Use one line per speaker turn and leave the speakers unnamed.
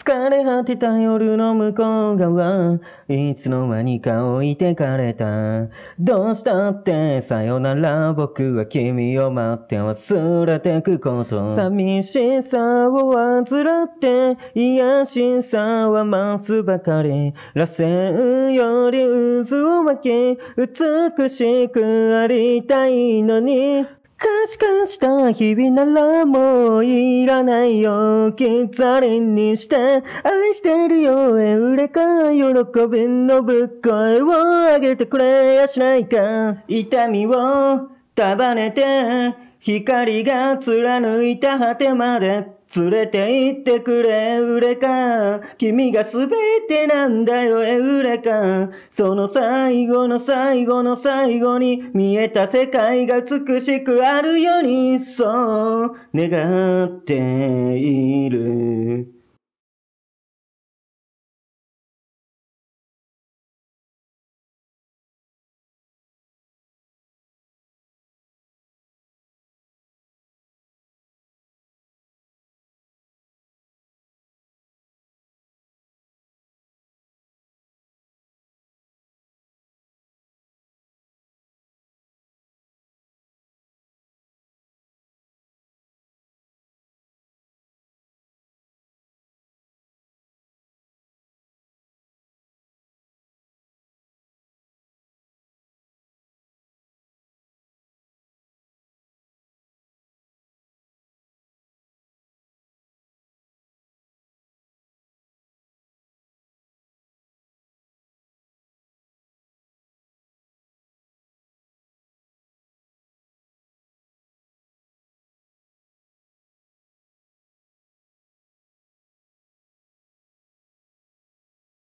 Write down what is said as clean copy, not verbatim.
疲れ果てた夜の向こう側、いつの間にか置いてかれた。どうしたってさよなら、僕は君を待って忘れてくこと。寂しさを患って癒しさは増すばかり。螺旋より渦を巻き、美しくありたいのに。可視化した日々ならもういらないよ。置き去りにして愛してるよ。エウレカ喜びのぶっ声を上げてくれやしないか。痛みを束ねて光が貫いた果てまで連れて行ってくれエウレカ。君が全てなんだよエウレカ。その最後の最後の最後に見えた世界が美しくあるようにそう願っている。